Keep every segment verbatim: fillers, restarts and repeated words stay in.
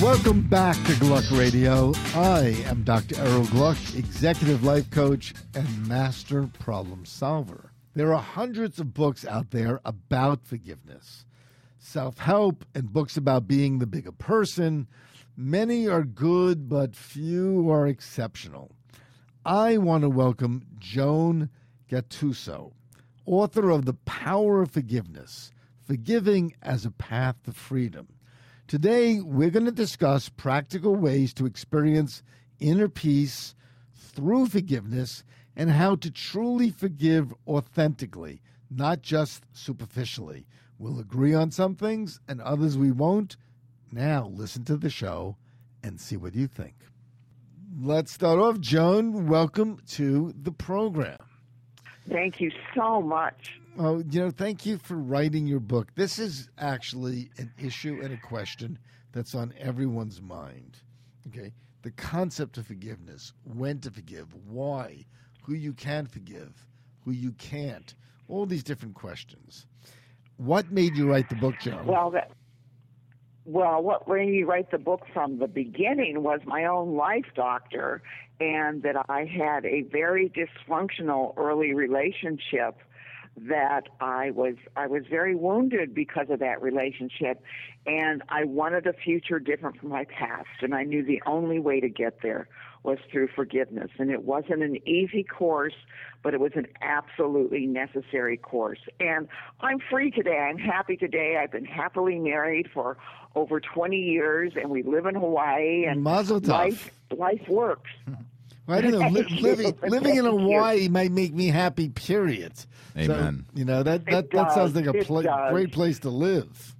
Welcome back to Gluck Radio. I am Doctor Errol Gluck, executive life coach and master problem solver. There are hundreds of books out there about forgiveness, self-help, and books about being the bigger person. Many are good, but few are exceptional. I want to welcome Joan Gattuso, author of The Power of Forgiveness, Forgiving as a Path to Freedom. Today, we're going to discuss practical ways to experience inner peace through forgiveness and how to truly forgive authentically, not just superficially. We'll agree on some things and others we won't. Now, listen to the show and see what you think. Let's start off. Joan, welcome to the program. Thank you so much. Oh, you know, thank you for writing your book. This is actually an issue and a question that's on everyone's mind. Okay, the concept of forgiveness, when to forgive, why, who you can forgive, who you can't, all these different questions. What made you write the book, Joan? Well, that, well, what made me write the book from the beginning was my own life doctor, and that I had a very dysfunctional early relationship. That I was I was very wounded because of that relationship, and I wanted a future different from my past, and I knew the only way to get there was through forgiveness. And it wasn't an easy course, but it was an absolutely necessary course. And I'm free today. I'm happy today. I've been happily married for over twenty years, and we live in Hawaii, and Mazel tov. life life works. Well, I don't know. Li- living living in Hawaii might make me happy, period. Amen. So, you know, that, that, It that sounds does. like a It pla- does. great place to live.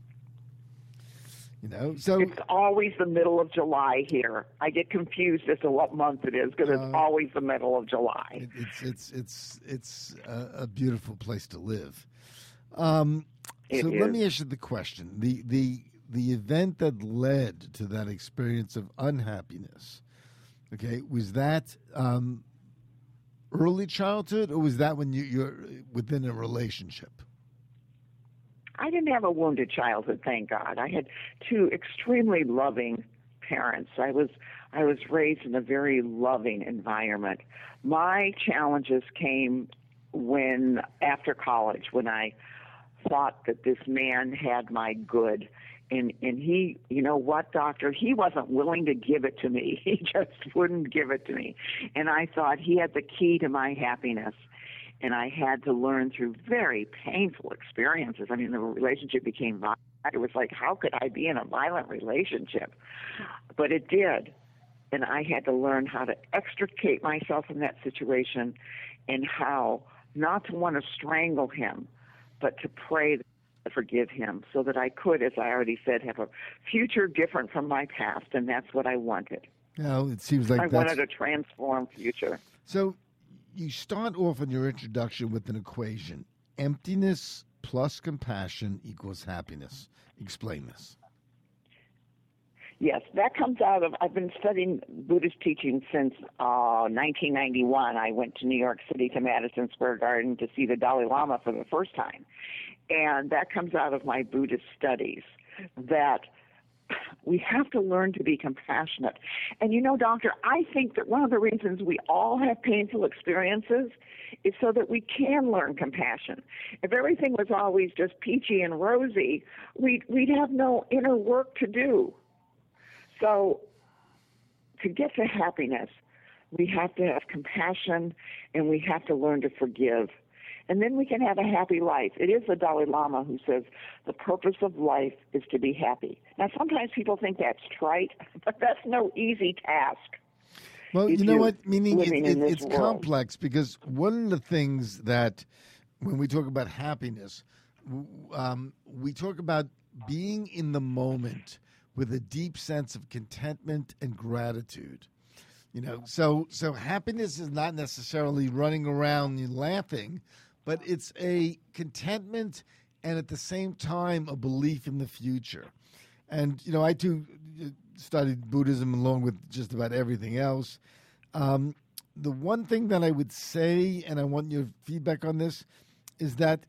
You know, so It's always the middle of July here. I get confused as to what month it is because Uh, it's always the middle of July. it, it's it's it's it's a, a beautiful place to live. Um, It so is. let me ask you the question: the the the event that led to that experience of unhappiness, okay, was that um, early childhood, or was that when you, you're within a relationship? I didn't have a wounded childhood, thank God. I had two extremely loving parents. I was I was raised in a very loving environment. My challenges came when after college, when I thought that this man had my good. And and he, you know what, doctor, he wasn't willing to give it to me. He just wouldn't give it to me. And I thought he had the key to my happiness. And I had to learn through very painful experiences. I mean, the relationship became violent. It was like, how could I be in a violent relationship? But it did. And I had to learn how to extricate myself from that situation and how not to want to strangle him, but to pray to forgive him so that I could, as I already said, have a future different from my past. And that's what I wanted. You know, it seems like I that's... wanted a transformed future. So you start off in your introduction with an equation: emptiness plus compassion equals happiness. Explain this. Yes, that comes out of, I've been studying Buddhist teaching since uh, nineteen ninety-one. I went to New York City to Madison Square Garden to see the Dalai Lama for the first time. And that comes out of my Buddhist studies, that we have to learn to be compassionate. And you know, doctor, I think that one of the reasons we all have painful experiences is so that we can learn compassion. If everything was always just peachy and rosy, we'd, we'd have no inner work to do. So to get to happiness, we have to have compassion and we have to learn to forgive. And then we can have a happy life. It is the Dalai Lama who says the purpose of life is to be happy. Now, sometimes people think that's trite, but that's no easy task. Well, if you know you're what? Meaning it, living it, in this it's world. complex, because one of the things that when we talk about happiness, w- um, we talk about being in the moment with a deep sense of contentment and gratitude. You know, so so happiness is not necessarily running around and laughing, but it's a contentment and at the same time a belief in the future. And, you know, I too studied Buddhism along with just about everything else. Um, the one thing that I would say, and I want your feedback on this, is that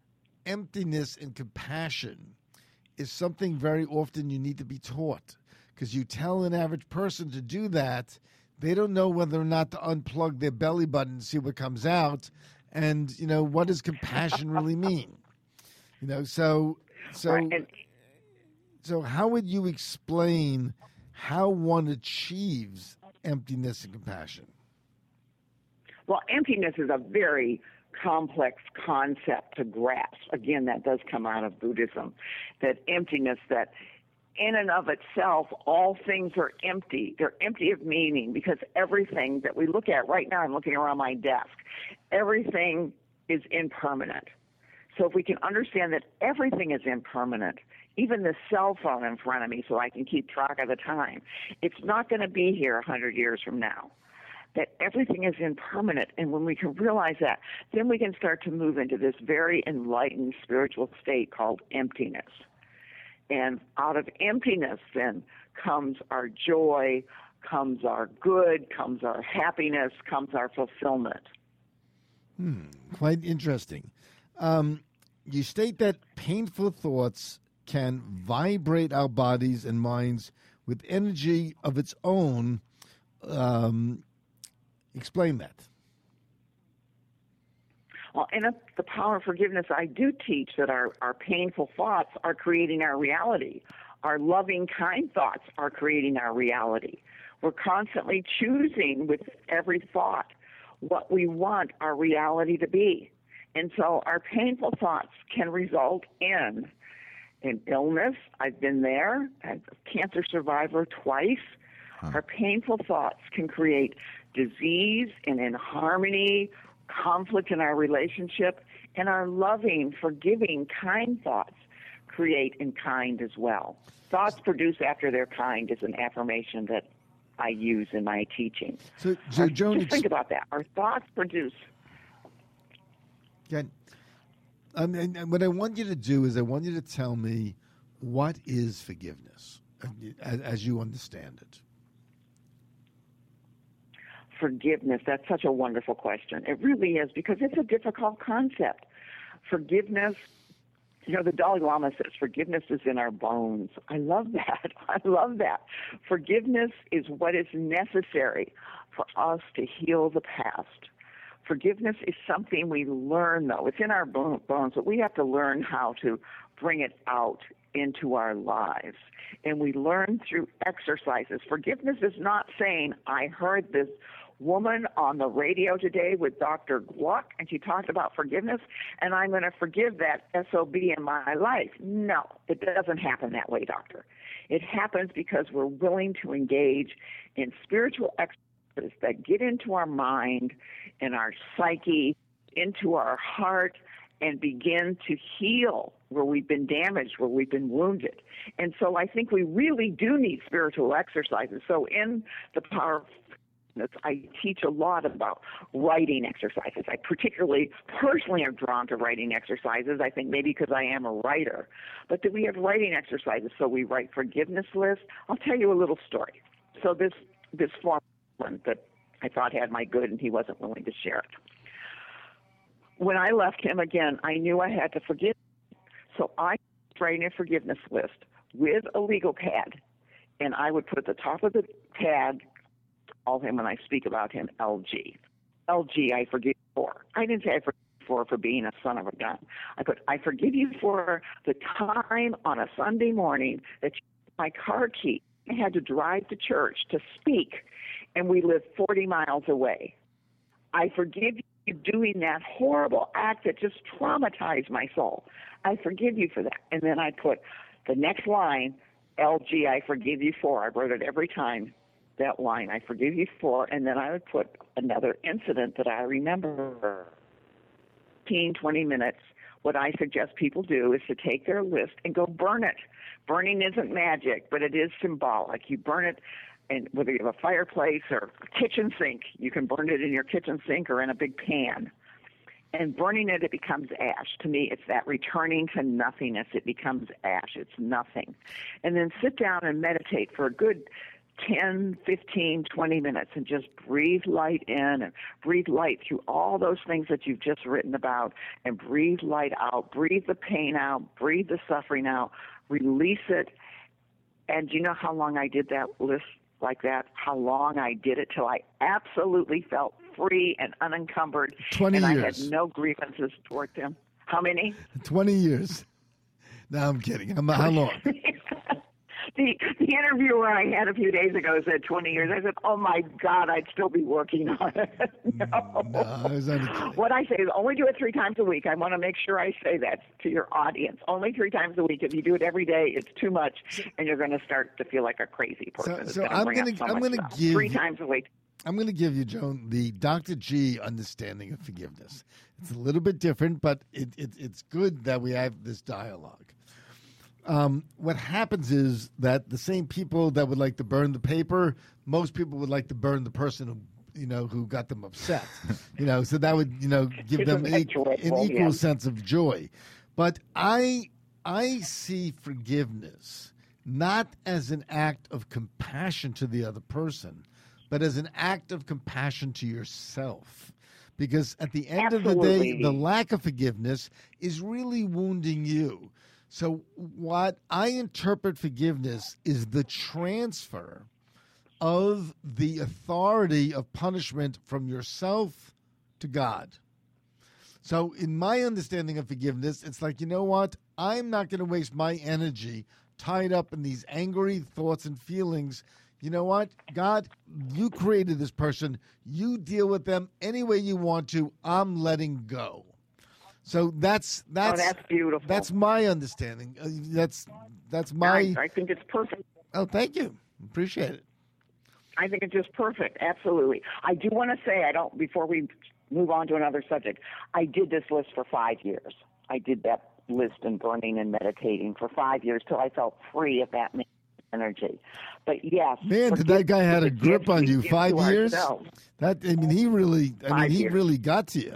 emptiness and compassion is something very often you need to be taught. because you tell an average person to do that, they don't know whether or not to unplug their belly button and see what comes out. And, you know, what does compassion really mean? You know, so so Right, and- so how would you explain how one achieves emptiness and compassion? Well, emptiness is a very complex concept to grasp. Again, that does come out of Buddhism, that emptiness, that in and of itself, all things are empty. They're empty of meaning because everything that we look at right now, I'm looking around my desk, everything is impermanent. So if we can understand that everything is impermanent, even the cell phone in front of me so I can keep track of the time, it's not going to be here one hundred years from now. That everything is impermanent. And when we can realize that, then we can start to move into this very enlightened spiritual state called emptiness. And out of emptiness then comes our joy, comes our good, comes our happiness, comes our fulfillment. Hmm, quite interesting. Um, you state that painful thoughts can vibrate our bodies and minds with energy of its own. Um, explain that. Well, in a, the power of forgiveness, I do teach that our, our painful thoughts are creating our reality. Our loving, kind thoughts are creating our reality. We're constantly choosing with every thought what we want our reality to be. And so our painful thoughts can result in an illness. I've been there. I'm a cancer survivor twice. Huh. Our painful thoughts can create disease and inharmony, conflict in our relationship, and our loving, forgiving, kind thoughts create in kind as well. Thoughts produced after they're kind is an affirmation that I use in my teaching. So, so our, Joan, just think about that. Our thoughts produce. Yeah. Um, and, and what I want you to do is I want you to tell me what is forgiveness as, as you understand it. Forgiveness, that's such a wonderful question. It really is, because it's a difficult concept. Forgiveness, you know, the Dalai Lama says forgiveness is in our bones. I love that. I love that. Forgiveness is what is necessary for us to heal the past. Forgiveness is something we learn, though. It's in our bones, but we have to learn how to bring it out into our lives. And we learn through exercises. Forgiveness is not saying, I heard this woman on the radio today with Doctor Gluck, and she talked about forgiveness, and I'm going to forgive that S O B in my life. No, it doesn't happen that way, doctor. It happens because we're willing to engage in spiritual exercises that get into our mind and our psyche, into our heart, and begin to heal where we've been damaged, where we've been wounded. And so I think we really do need spiritual exercises. So in the power of I teach a lot about writing exercises. I particularly, personally am drawn to writing exercises, I think maybe because I am a writer. But that we have writing exercises, so we write forgiveness lists. I'll tell you a little story. So this, this foreman that I thought had my good, and he wasn't willing to share it. When I left him again, I knew I had to forgive him. So I wrote a forgiveness list with a legal pad, and I would put at the top of the pad, call him when I speak about him, L G. L G, I forgive you for. I didn't say I forgive you for for being a son of a gun. I put, I forgive you for the time on a Sunday morning that you took my car key. I had to drive to church to speak, and we lived forty miles away. I forgive you doing that horrible act that just traumatized my soul. I forgive you for that. And then I put the next line, L G, I forgive you for. I wrote it every time. That line, I forgive you for, and then I would put another incident that I remember. fifteen, twenty minutes, what I suggest people do is to take their list and go burn it. Burning isn't magic, but it is symbolic. You burn it, and whether you have a fireplace or a kitchen sink, you can burn it in your kitchen sink or in a big pan. And burning it, it becomes ash. To me, it's that returning to nothingness. It becomes ash. It's nothing. And then sit down and meditate for a good ten, fifteen, twenty minutes and just breathe light in and breathe light through all those things that you've just written about, and breathe light out, breathe the pain out, breathe the suffering out, release it, And do you know how long I did that list like that? How long I did it till I absolutely felt free and unencumbered. twenty and years. I had no grievances toward them. How many? twenty years. No, I'm kidding. How how long? The the interviewer I had a few days ago said twenty years. I said, oh, my God, I'd still be working on it. no. No, I was only kidding. What I say is only do it three times a week. I want to make sure I say that to your audience. Only three times a week. If you do it every day, it's too much, and you're going to start to feel like a crazy person. So, It's so gonna I'm bring going up to so I'm much going to stuff. give Three times a week. I'm going to give you, Joan, the Doctor G understanding of forgiveness. It's a little bit different, but it, it, it's good that we have this dialogue. Um, what happens is that the same people that would like to burn the paper, most people would like to burn the person who, you know, who got them upset. you know, so that would, you know, give them Isn't an, that joyful? an equal Yeah. sense of joy. But I, I see forgiveness not as an act of compassion to the other person, but as an act of compassion to yourself. Because at the end of the day, Absolutely. the lack of forgiveness is really wounding you. So what I interpret forgiveness is the transfer of the authority of punishment from yourself to God. So in my understanding of forgiveness, it's like, you know what? I'm not going to waste my energy tied up in these angry thoughts and feelings. You know what? God, you created this person. You deal with them any way you want to. I'm letting go. So that's that's oh, that's beautiful. that's my understanding. Uh, that's that's my. I, I think it's perfect. Oh, thank you. Appreciate it. I think it's just perfect. Absolutely. I do want to say, I don't, before we move on to another subject, I did this list for five years. I did that list and burning and meditating for five years till I felt free of that energy. But yes. Man, did that guy had a grip on you five years? That I mean, he really. I mean, Five he years. really got to you.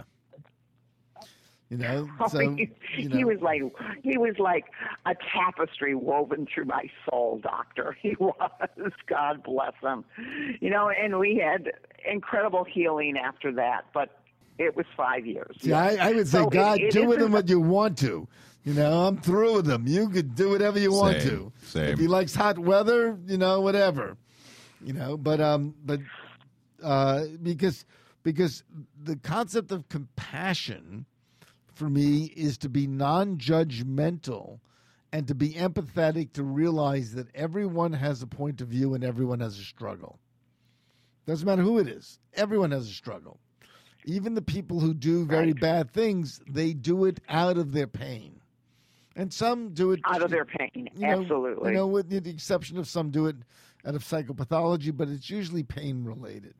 You know, Oh, so he, you know. he was like he was like a tapestry woven through my soul, Doctor. He was. God bless him. You know, and we had incredible healing after that, but it was five years. See, I, I would say, So God, it, it do with him isn't- what you want to. You know, I'm through with him. You could do whatever you want Same, to. same. If he likes hot weather, you know, whatever. You know, but um, but uh, because because the concept of compassion for me is to be non-judgmental and to be empathetic, to realize that everyone has a point of view and everyone has a struggle. Doesn't matter who it is. Everyone has a struggle. Even the people who do very Right. bad things, they do it out of their pain. And some do it out of their pain. you know, Absolutely. You know, with the exception of some do it out of psychopathology, but it's usually pain related.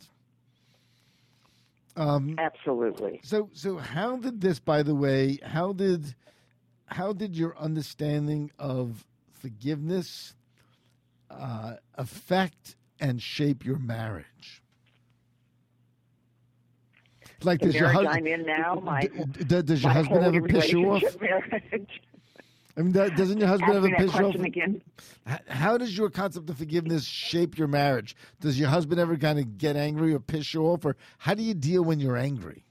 Um, Absolutely. so, so how did this, by the way, how did, how did your understanding of forgiveness uh, affect and shape your marriage? Like, The does your marriage husband? I'm in now, my, d- d- does your my husband holy ever piss you off? relationship marriage. I mean, that, doesn't your husband Ask ever me that piss you off? question again. H- How does your concept of forgiveness shape your marriage? Does your husband ever kind of get angry or piss you off, or how do you deal when you're angry?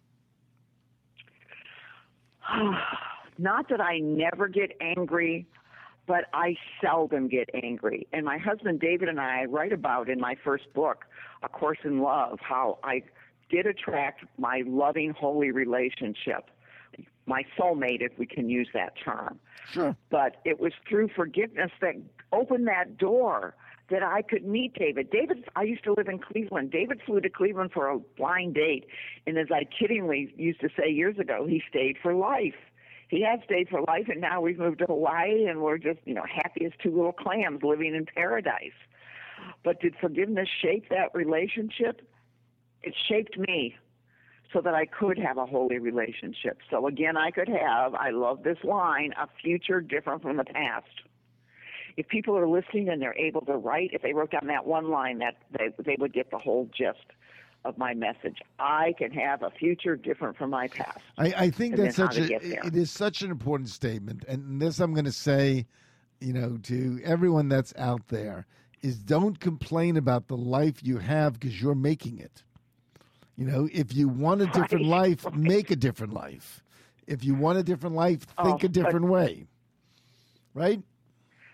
Not that I never get angry, but I seldom get angry. And my husband David and I write about in my first book, A Course in Love, how I did attract my loving, holy relationship, my soulmate, if we can use that term. Sure. But it was through forgiveness that opened that door that I could meet David. David, I used to live in Cleveland. David flew to Cleveland for a blind date, and as I kiddingly used to say years ago, he stayed for life. He had stayed for life, and now we've moved to Hawaii, and we're just, you know, happy as two little clams living in paradise. But did forgiveness shape that relationship? It shaped me so that I could have a holy relationship. So again, I could have, I love this line, a future different from the past. If people are listening and they're able to write, if they wrote down that one line, that they, they would get the whole gist of my message. I can have a future different from my past. I, I think And that's then how such to a get there. it is such an important statement, and this I'm going to say, you know, to everyone that's out there, is don't complain about the life you have because you're making it. You know, if you want a different Right, life, right. make a different life. If you want a different life, think Oh, a different way. Right?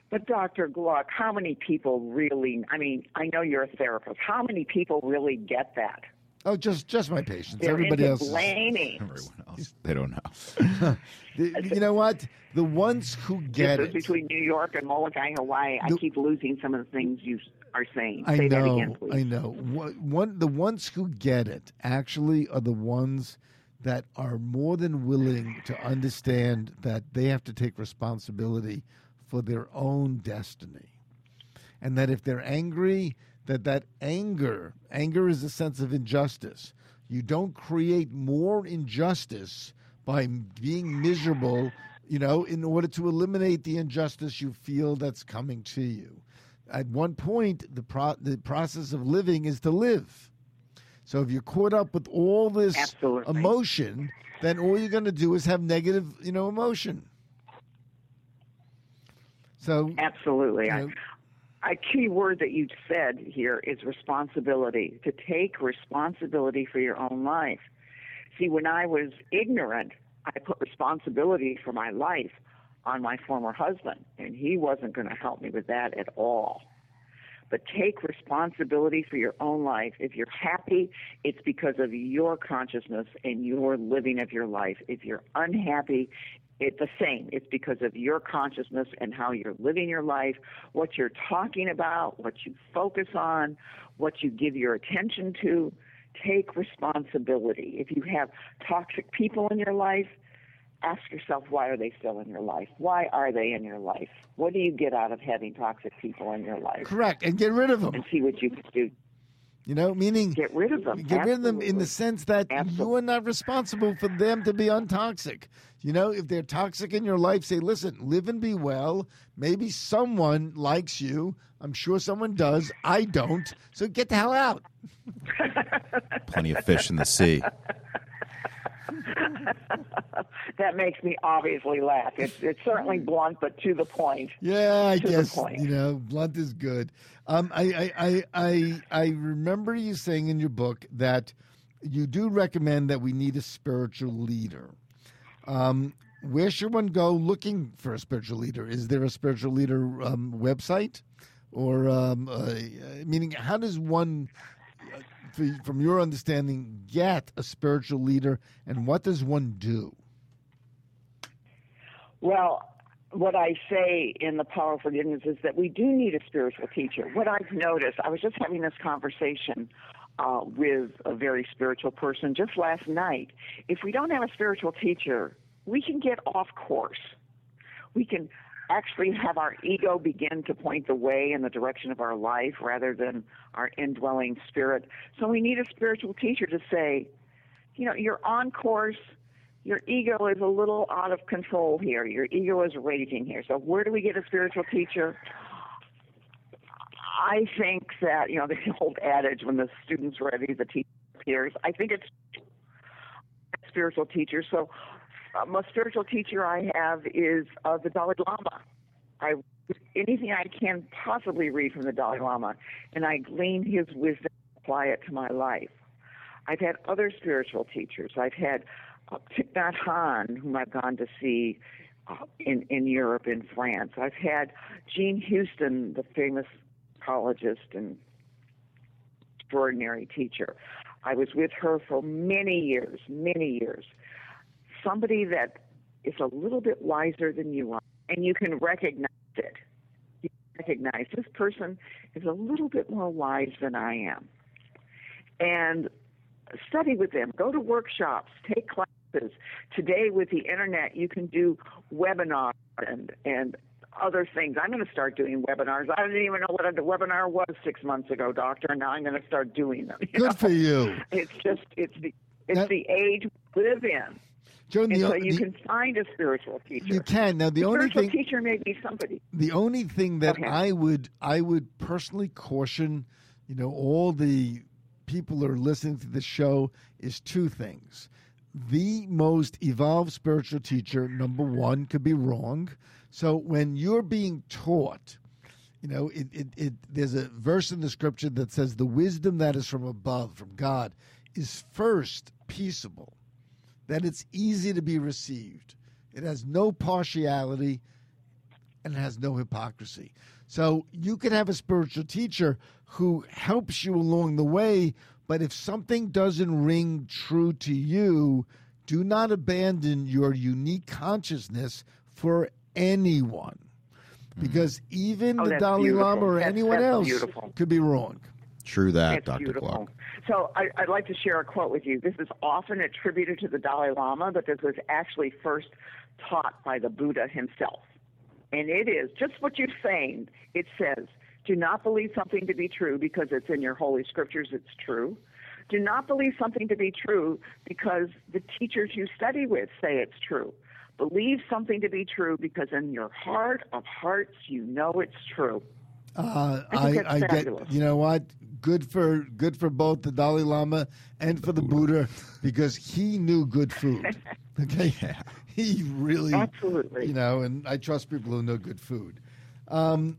But Doctor Gluck, how many people really, I mean, I know you're a therapist. How many people really get that? Oh, just just my patients. They're Everybody into else is- blaming. Everyone else, they don't know. The- you know what? The ones who get This it. is between New York and Molokai, Hawaii. I The- keep losing some of the things you are saying. I Say know, that again, please. I know. One, one, the ones who get it actually are the ones that are more than willing to understand that they have to take responsibility for their own destiny, and that if they're angry, that that anger, anger is a sense of injustice. You don't create more injustice by being miserable, you know, in order to eliminate the injustice you feel that's coming to you. At one point, the pro- the process of living is to live. So if you're caught up with all this Absolutely. emotion, then all you're going to do is have negative, you know, emotion. So Absolutely. you I- know, A key word that you said here is responsibility, to take responsibility for your own life. See, when I was ignorant, I put responsibility for my life on my former husband, and he wasn't going to help me with that at all. But take responsibility for your own life. If you're happy, it's because of your consciousness and your living of your life. If you're unhappy, it's the same. It's because of your consciousness and how you're living your life, what you're talking about, what you focus on, what you give your attention to. Take responsibility. If you have toxic people in your life, ask yourself, why are they still in your life? Why are they in your life? What do you get out of having toxic people in your life? correct, and get rid of them. And see what you can do. You know, meaning Get rid of them. Get rid of them in the Absolutely. sense that Absolutely. you are not responsible for them to be untoxic. You know, if they're toxic in your life, say, listen, live and be well. Maybe someone likes you. I'm sure someone does. I don't. So get the hell out. Plenty of fish in the sea. That makes me obviously laugh. It's, it's certainly blunt, but to the point. Yeah, I To the guess, point. you know, blunt is good. Um, I, I, I, I, I remember you saying in your book that you do recommend that we need a spiritual leader. Um, where should one go looking for a spiritual leader? Is there a spiritual leader um, website? Or, um, uh, meaning, how does one, uh, f- from your understanding, get a spiritual leader, and what does one do? Well, what I say in The Power of Forgiveness is that we do need a spiritual teacher. What I've noticed, I was just having this conversation uh, with a very spiritual person just last night. If we don't have a spiritual teacher, we can get off course. We can actually have our ego begin to point the way in the direction of our life rather than our indwelling spirit. So we need a spiritual teacher to say, you know, you're on course. Your ego is a little out of control here. Your ego is raging here. So where do we get a spiritual teacher? I think that, you know, the old adage, when the student's ready, the teacher appears. I think it's a spiritual teacher. So um, a spiritual teacher I have is uh, the Dalai Lama. I anything I can possibly read from the Dalai Lama, and I glean his wisdom and apply it to my life. I've had other spiritual teachers. I've had uh, Thich Nhat Hanh, whom I've gone to see uh, in, in Europe, in France. I've had Jean Houston, the famous psychologist and extraordinary teacher. I was with her for many years, many years. Somebody that is a little bit wiser than you are, and you can recognize it. You recognize this person is a little bit more wise than I am. And study with them. Go to workshops. Take classes. Today, with the internet, you can do webinars and, and other things. I'm going to start doing webinars. I didn't even know what a webinar was six months ago, doctor, and now I'm going to start doing them. you Good know? for you. It's just, it's the, it's That- the age we live in. Joe, And the, so o- you the- can find a spiritual teacher. you can. Now, the The only spiritual thing... teacher may be somebody. The only thing that Okay. I would I would personally caution, you know, all the people that are listening to the show is two things. The most evolved spiritual teacher, number one, could be wrong. So when you're being taught, you know, it, it, it there's a verse in the scripture that says the wisdom that is from above, from God, is first peaceable, that it's easy to be received. It has no partiality. and it has no hypocrisy. So you can have a spiritual teacher who helps you along the way, but if something doesn't ring true to you, do not abandon your unique consciousness for anyone. Because even Oh, the that's Dalai Lama beautiful. or That's- anyone that's else beautiful. could be wrong. True that, It's Doctor beautiful. Gluck. So I, I'd like to share a quote with you. This is often attributed to the Dalai Lama, but this was actually first taught by the Buddha himself. And it is just what you're saying. It says, do not believe something to be true because it's in your holy scriptures, it's true. Do not believe something to be true because the teachers you study with say it's true. Believe something to be true because in your heart of hearts you know it's true. Uh, I think I, that's I get, fabulous. you know what? Good for good for both the Dalai Lama and for the Buddha because he knew good food. Okay, he really, Absolutely. you know, and I trust people who know good food. Um,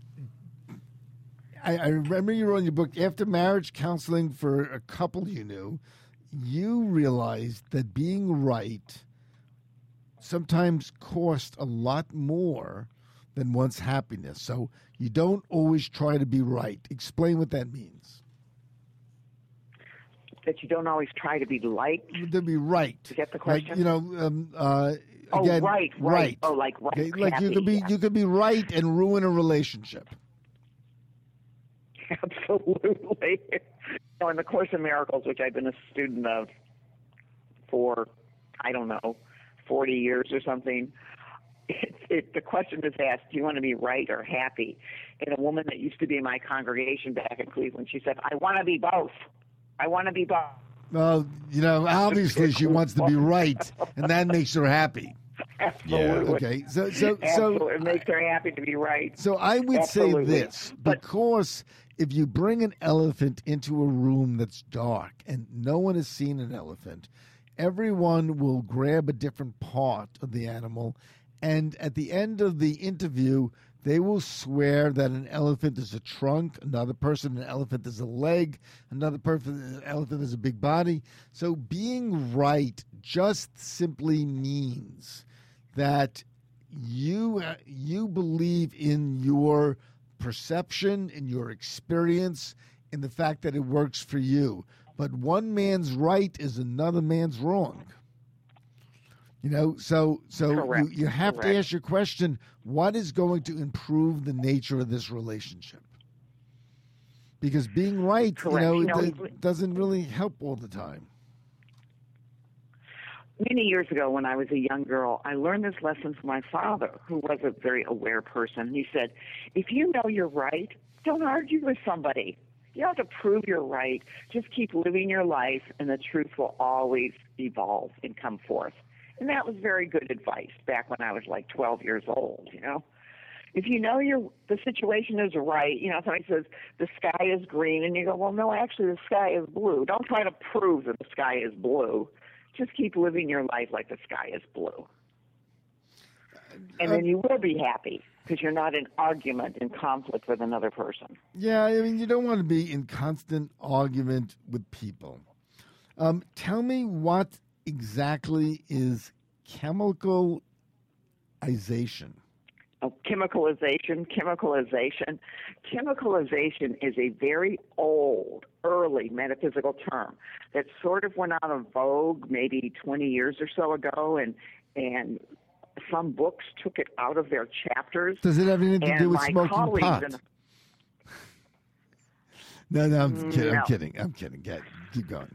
I, I remember you wrote in your book after marriage counseling for a couple you knew, you realized that being right sometimes cost a lot more than one's happiness. So you don't always try to be right. Explain what that means. That you don't always try to be liked. To be right. To get the Like, question? you know, um, uh, Oh, again, right, right. Oh, like right, Okay, like you happy, could be yeah. you could be right and ruin a relationship. Absolutely. You know, in the Course in Miracles, which I've been a student of for, I don't know, forty years or something, it, it, the question is asked, do you want to be right or happy? And a woman that used to be in my congregation back in Cleveland, she said, I want to be both. I want to be both. Well, you know, obviously she wants to be right, and that makes her happy. Absolutely. Okay, so so Absolutely. so It makes her happy to be right. So I would Absolutely. say this, But- because if you bring an elephant into a room that's dark and no one has seen an elephant, everyone will grab a different part of the animal, and at the end of the interview, they will swear that an elephant is a trunk, another person, an elephant is a leg, another person, an elephant is a big body. So being right just simply means that you you believe in your perception, in your experience, in the fact that it works for you. But one man's right is another man's wrong. You know, so so you, Correct. you have Correct. to ask your question, what is going to improve the nature of this relationship? Because being right, Correct. you know, You know, it, it doesn't really help all the time. Many years ago, when I was a young girl, I learned this lesson from my father, who was a very aware person. He said, if you know you're right, don't argue with somebody. You don't have to prove you're right. Just keep living your life, and the truth will always evolve and come forth. And that was very good advice back when I was like twelve years old, you know. If you know you're, the situation is right, you know, somebody says the sky is green, and you go, well, no, actually the sky is blue. Don't try to prove that the sky is blue. Just keep living your life like the sky is blue. And then you will be happy because you're not in argument and conflict with another person. Yeah, I mean, you don't want to be in constant argument with people. Um, tell me what exactly is chemicalization? Oh, chemicalization, chemicalization. Chemicalization is a very old, early metaphysical term that sort of went out of vogue maybe twenty years or so ago, and and some books took it out of their chapters. Does it have anything to and do with my smoking colleagues pot? in- No, no, I'm kidding. No. I'm kidding. I'm kidding. Get, keep going.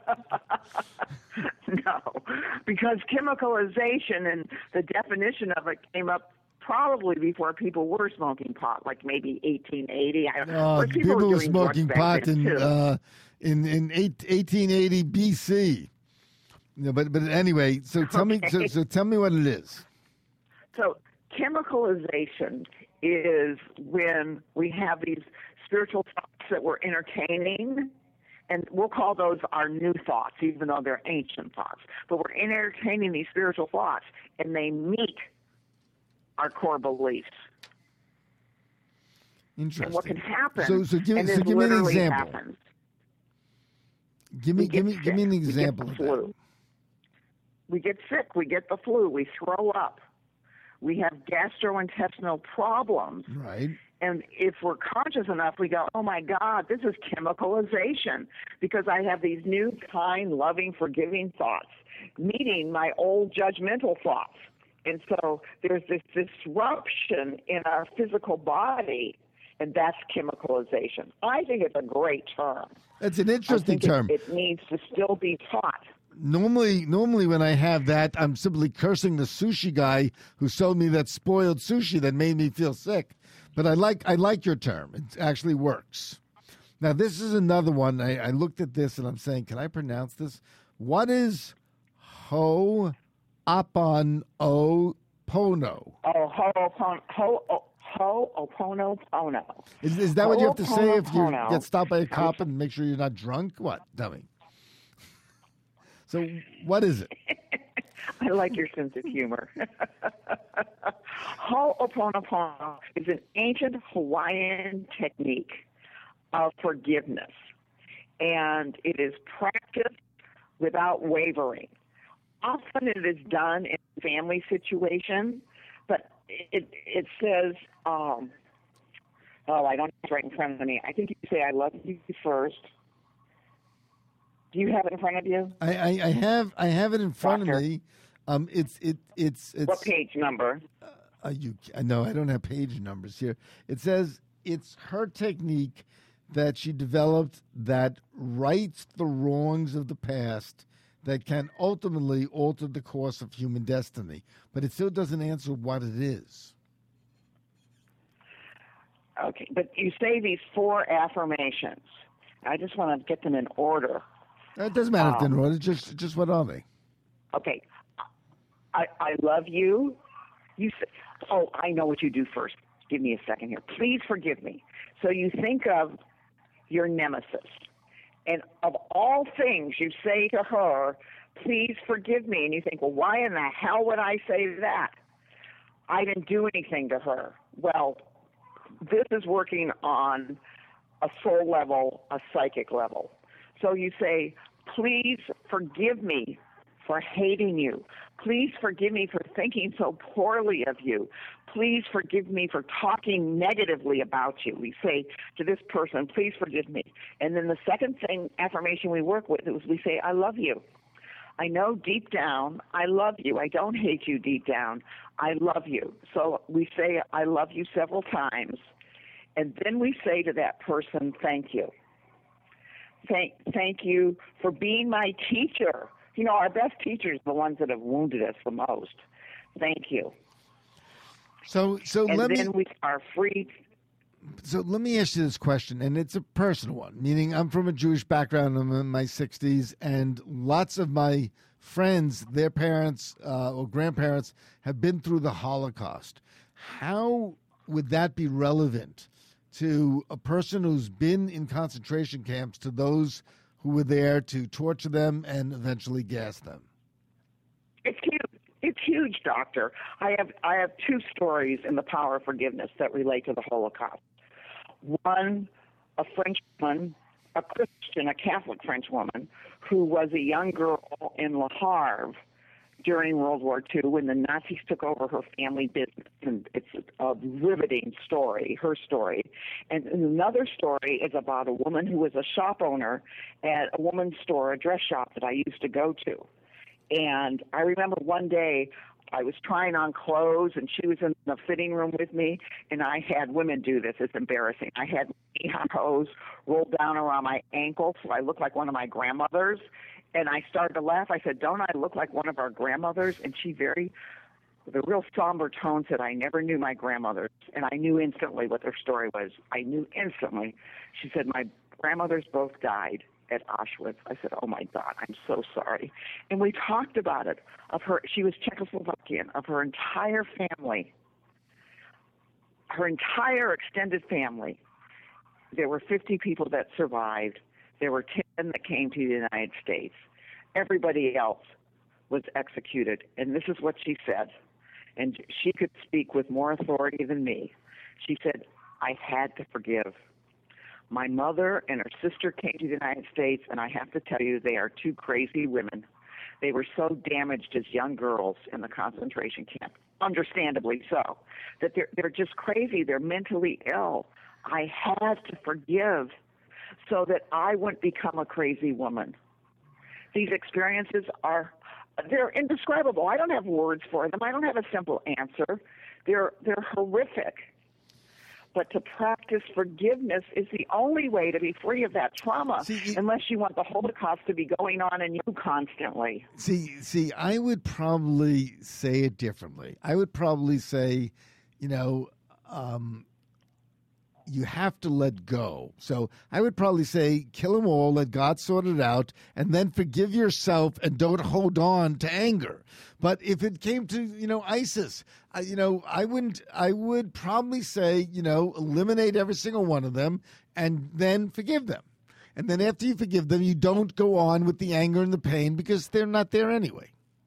No, because chemicalization and the definition of it came up probably before people were smoking pot, like maybe eighteen eighty. I don't Uh, But people were were doing drugs smoking back pot then, in too. uh, in in eight, eighteen eighty B C. No, but but anyway, so tell me so, Okay. so tell me what it is. So chemicalization is when we have these spiritual thoughts that we're entertaining, and we'll call those our new thoughts, even though they're ancient thoughts. But we're entertaining these spiritual thoughts, and they meet our core beliefs. Interesting. And what can happen, So so give me and so this give me an literally example. happens. Give me We give get me give me an sick. We get example the of that. flu. We get sick. We get the flu. We throw up. We have gastrointestinal problems. Right. And if we're conscious enough, we go, oh, my God, this is chemicalization because I have these new, kind, loving, forgiving thoughts meeting my old judgmental thoughts. And so there's this disruption in our physical body, and that's chemicalization. I think it's a great term. It's an interesting I think term. It, it needs to still be taught. Normally, normally when I have that, I'm simply cursing the sushi guy who sold me that spoiled sushi that made me feel sick. But I like I like your term. It actually works. Now, this is another one. I, I looked at this and I'm saying, can I pronounce this? What is Ho'oponopono? Oh, Ho'opono, ho, Ho'oponopono. Is, is that what you have to say if you Ho'oponopono. get stopped by a cop and make sure you're not drunk? What? Tell me. So what is it? I like your sense of humor. Ho'oponopono is an ancient Hawaiian technique of forgiveness, and it is practiced without wavering. Often it is done in family situations, but it it says, um, oh, I don't have it right in front of me. I think you say, I love you first. Do you have it in front of you? I, I, I have I have it in front Doctor? of me. Um, it's it it's it's. What page number? Uh, you no, I don't have page numbers here. It says it's her technique that she developed that rights the wrongs of the past that can ultimately alter the course of human destiny. But it still doesn't answer what it is. Okay, but you say these four affirmations. I just want to get them in order. It doesn't matter if they're in Um, order. Just just what are they? Okay, I, I love you. You say, oh, I know what you do first. Give me a second here. Please forgive me. So you think of your nemesis. And of all things you say to her, please forgive me. And you think, well, why in the hell would I say that? I didn't do anything to her. Well, this is working on a soul level, a psychic level. So you say, please forgive me for hating you. Please forgive me for thinking so poorly of you. Please forgive me for talking negatively about you. We say to this person, please forgive me. And then the second thing, affirmation we work with is we say, I love you. I know deep down, I love you. I don't hate you deep down. I love you. So we say, I love you several times. And then we say to that person, thank you. Thank, thank you for being my teacher. You know, our best teachers are the ones that have wounded us the most. Thank you. So so And let then me we are free. so let me ask you this question, and it's a personal one. Meaning, I'm from a Jewish background. I'm in my sixties, and lots of my friends, their parents uh, or grandparents, have been through the Holocaust. How would that be relevant to a person who's been in concentration camps to those who were there to torture them and eventually gas them? It's huge. It's huge, Doctor. I have I have two stories in the power of forgiveness that relate to the Holocaust. One, a French woman, a Christian, a Catholic French woman, who was a young girl in Le Havre during World War Two when the Nazis took over her family business. And it's a riveting story, her story. And another story is about a woman who was a shop owner at a woman's store, a dress shop that I used to go to. And I remember one day I was trying on clothes, and she was in the fitting room with me, and I had women do this. It's embarrassing. I had knee-high hose rolled down around my ankle so I looked like one of my grandmothers. And I started to laugh. I said, don't I look like one of our grandmothers? And she very, with a real somber tone, said, I never knew my grandmothers. And I knew instantly what their story was. I knew instantly. She said, my grandmothers both died at Auschwitz. I said, oh, my God, I'm so sorry. And we talked about it, of her. She was Czechoslovakian, of her entire family, her entire extended family. There were fifty people that survived. There were ten that came to the United States. Everybody else was executed. And this is what she said. And she could speak with more authority than me. She said, I had to forgive. My mother and her sister came to the United States, and I have to tell you, they are two crazy women. They were so damaged as young girls in the concentration camp, understandably so, that they're, they're just crazy. They're mentally ill. I had to forgive so that I wouldn't become a crazy woman. These experiences are, they're indescribable. I don't have words for them. I don't have a simple answer. They're, they're horrific. But to practice forgiveness is the only way to be free of that trauma, see, it, unless you want the Holocaust to be going on in you constantly. See, see, I would probably say it differently. I would probably say, you know, um, you have to let go. So I would probably say kill them all, let God sort it out, and then forgive yourself and don't hold on to anger. But if it came to, you know, ISIS, I, you know, I wouldn't, I would probably say, you know, eliminate every single one of them and then forgive them. And then after you forgive them, you don't go on with the anger and the pain because they're not there anyway.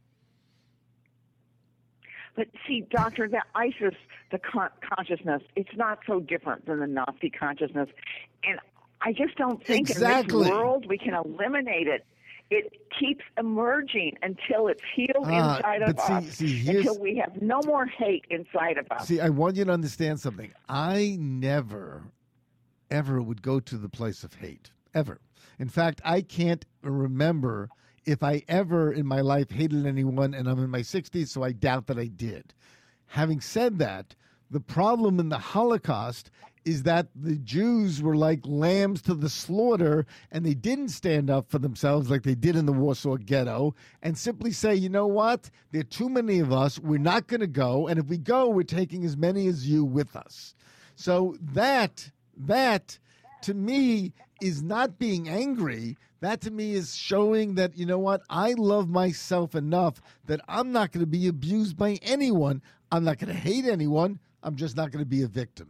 But see, Doctor, that ISIS, the con- consciousness, it's not so different than the Nazi consciousness. And I just don't think exactly. in this world we can eliminate it. It keeps emerging until it's healed uh, inside of see, us, see, until we have no more hate inside of us. See, I want you to understand something. I never, ever would go to the place of hate, ever. In fact, I can't remember if I ever in my life hated anyone, and I'm in my sixties, so I doubt that I did. Having said that, the problem in the Holocaust is that the Jews were like lambs to the slaughter, and they didn't stand up for themselves like they did in the Warsaw Ghetto and simply say, you know what, there are too many of us, we're not going to go, and if we go, we're taking as many as you with us. So that, that, to me, is not being angry. That to me is showing that, you know what, I love myself enough that I'm not going to be abused by anyone. I'm not going to hate anyone. I'm just not going to be a victim.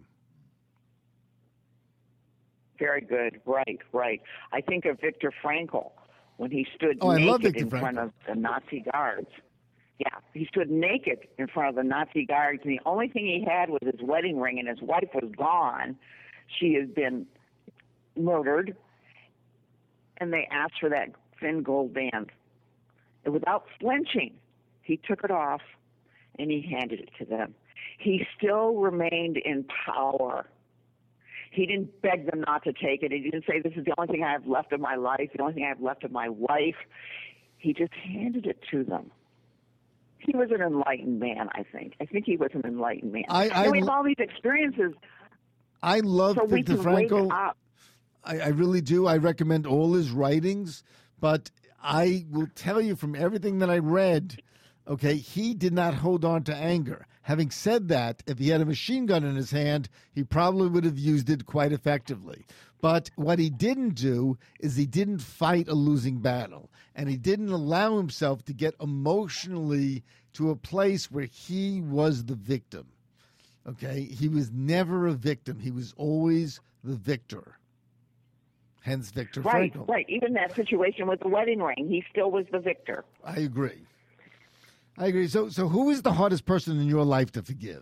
Very good. Right, right. I think of Viktor Frankl when he stood oh, naked in Frankl. front of the Nazi guards. Yeah, he stood naked in front of the Nazi guards, and the only thing he had was his wedding ring, and his wife was gone. She had been murdered, and they asked for that thin gold band. And without flinching, he took it off, and he handed it to them. He still remained in power. He didn't beg them not to take it. He didn't say, this is the only thing I have left of my life, the only thing I have left of my wife. He just handed it to them. He was an enlightened man, I think. I think he was an enlightened man. I, I, and we have all these experiences. I love so Viktor we can wake Frankl. up. I, I really do. I recommend all his writings, but I will tell you from everything that I read, okay, he did not hold on to anger. Having said that, if he had a machine gun in his hand, he probably would have used it quite effectively. But what he didn't do is he didn't fight a losing battle, and he didn't allow himself to get emotionally to a place where he was the victim. Okay? He was never a victim. He was always the victor. Hence Viktor Right, Frankl. right. Even that situation with the wedding ring, he still was the victor. I agree. I agree. So, so who is the hardest person in your life to forgive?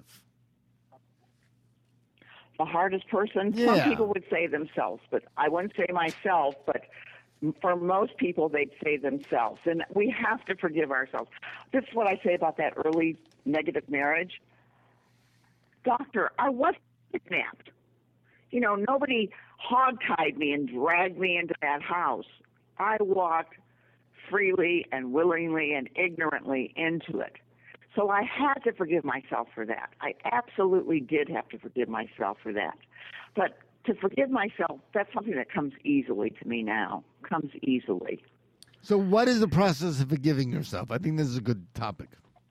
The hardest person? Yeah. Some people would say themselves, but I wouldn't say myself, but for most people, they'd say themselves. And we have to forgive ourselves. This is what I say about that early negative marriage. Doctor, I wasn't kidnapped. You know, nobody hogtied me and dragged me into that house. I walked freely and willingly and ignorantly into it. So I had to forgive myself for that. I absolutely did have to forgive myself for that. But to forgive myself, that's something that comes easily to me now, comes easily. So what is the process of forgiving yourself? I think this is a good topic.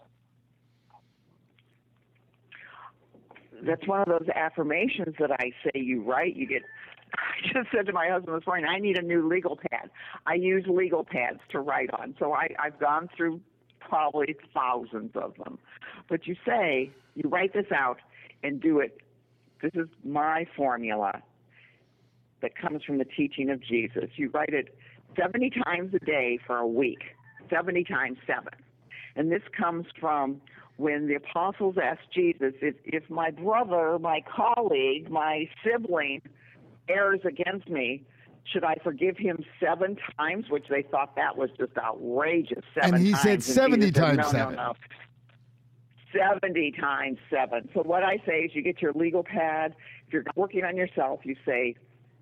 That's one of those affirmations that I say you write. You get. I just said to my husband this morning, I need a new legal pad. I use legal pads to write on, so I, I've gone through probably thousands of them. But you say, you write this out and do it. This is my formula that comes from the teaching of Jesus. You write it seventy times a day for a week, seventy times seven. And this comes from when the apostles asked Jesus, if, if my brother, my colleague, my sibling errs against me, Should I forgive him seven times, which they thought that was just outrageous, seven And he times. said seventy Jesus said, times no, seven. No, no, seventy times seven. So what I say is you get your legal pad. If you're working on yourself, you say,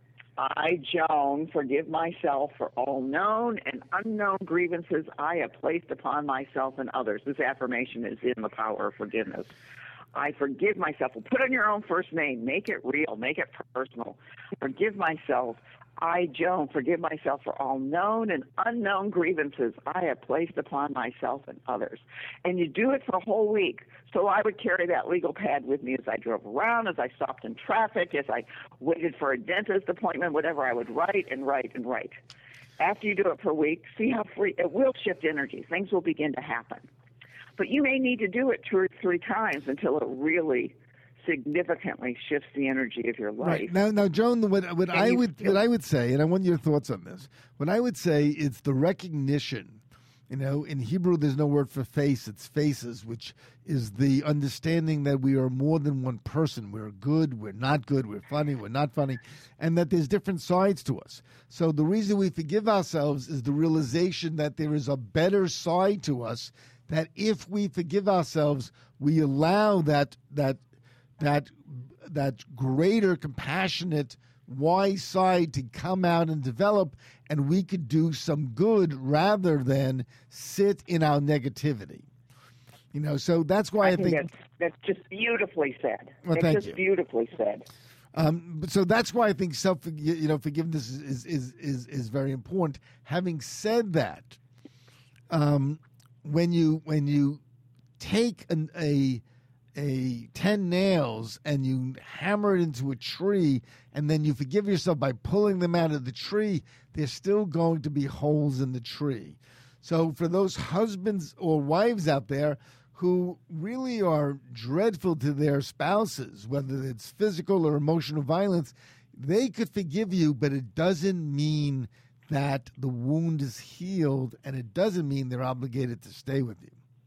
I, Joan, forgive myself for all known and unknown grievances I have placed upon myself and others. This affirmation is in the power of forgiveness. I forgive myself. Well, put on your own first name. Make it real. Make it personal. Forgive myself. I, Joan, forgive myself for all known and unknown grievances I have placed upon myself and others. And you do it for a whole week. So I would carry that legal pad with me as I drove around, as I stopped in traffic, as I waited for a dentist appointment, whatever. I would write and write and write. After you do it for a week, see how free it will shift energy. Things will begin to happen. But you may need to do it two or three times until it really significantly shifts the energy of your life. Right. Now, now, Joan, what, what I you would feel- what I would say, and I want your thoughts on this. What I would say is the recognition. You know, in Hebrew, there's no word for face; it's faces, which is the understanding that we are more than one person. We're good, we're not good, we're funny, we're not funny, and that there's different sides to us. So the reason we forgive ourselves is the realization that there is a better side to us. That if we forgive ourselves, we allow that that that that greater, compassionate, wise side to come out and develop, and we could do some good rather than sit in our negativity. You know, so that's why I, I think, think that's, that's just beautifully said. Well, that's thank just you. beautifully said. Um, but so that's why I think self, you know, forgiveness is is is is very important. Having said that, um, when you when you take an, a a ten nails and you hammer it into a tree, and then you forgive yourself by pulling them out of the tree, there's still going to be holes in the tree. So for those husbands or wives out there who really are dreadful to their spouses, whether it's physical or emotional violence, they could forgive you, but it doesn't mean that the wound is healed, and it doesn't mean they're obligated to stay with you.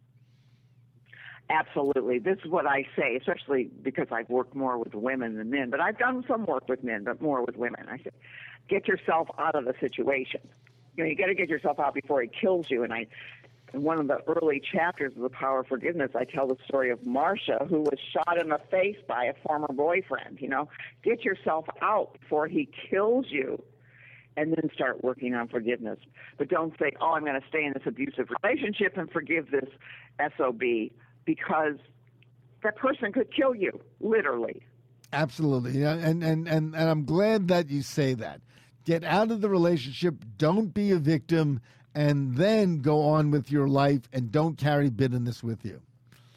Absolutely. This is what I say, especially because I've worked more with women than men, but I've done some work with men, but more with women. I say, get yourself out of the situation. You know, you got to get yourself out before he kills you. And I, in one of the early chapters of The Power of Forgiveness, I tell the story of Marcia, who was shot in the face by a former boyfriend. You know, get yourself out before he kills you, and then start working on forgiveness. But don't say, oh, I'm going to stay in this abusive relationship and forgive this S O B, because that person could kill you, literally. Absolutely. Yeah, And, and, and, and I'm glad that you say that. Get out of the relationship, don't be a victim, and then go on with your life, and don't carry bitterness with you.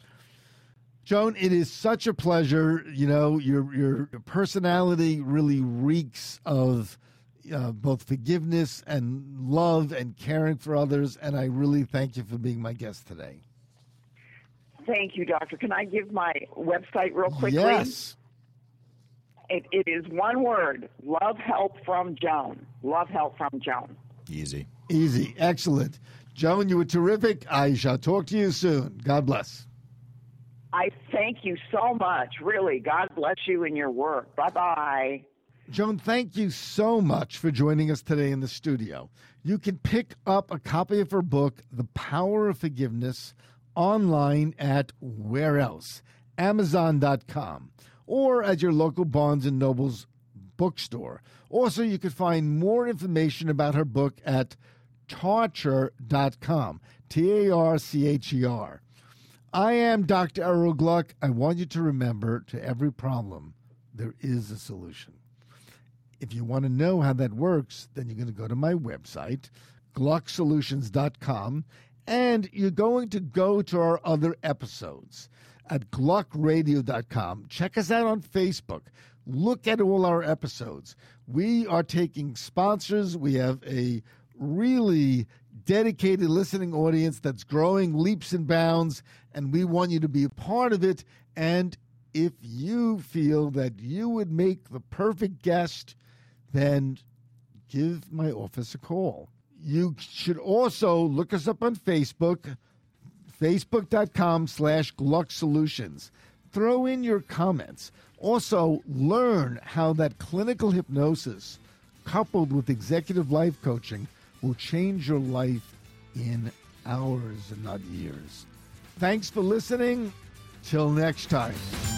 Joan, it is such a pleasure. You know, your your personality really reeks of uh, both forgiveness and love and caring for others, and I really thank you for being my guest today. Thank you, Doctor. Can I give my website real quickly? Yes. It, it is one word, Love Help from Joan. Love Help from Joan. Easy. Easy. Excellent. Joan, you were terrific. I shall talk to you soon. God bless. I thank you so much. Really, God bless you in your work. Bye-bye. Joan, thank you so much for joining us today in the studio. You can pick up a copy of her book, The Power of Forgiveness, online at where else? Amazon dot com, or at your local Barnes and Noble's bookstore. Also, you can find more information about her book at tarcher dot com, T A R C H E R. I am Doctor Errol Gluck. I want you to remember, to every problem, there is a solution. If you want to know how that works, then you're going to go to my website, gluck solutions dot com, and you're going to go to our other episodes at gluck radio dot com. Check us out on Facebook. Look at all our episodes. We are taking sponsors. We have a really dedicated listening audience that's growing leaps and bounds, and we want you to be a part of it. And if you feel that you would make the perfect guest, then give my office a call. You should also look us up on Facebook, facebook dot com slash Gluck Solutions. Throw in your comments. Also, learn how that clinical hypnosis coupled with executive life coaching, will change your life in hours and not years. Thanks for listening. Till next time.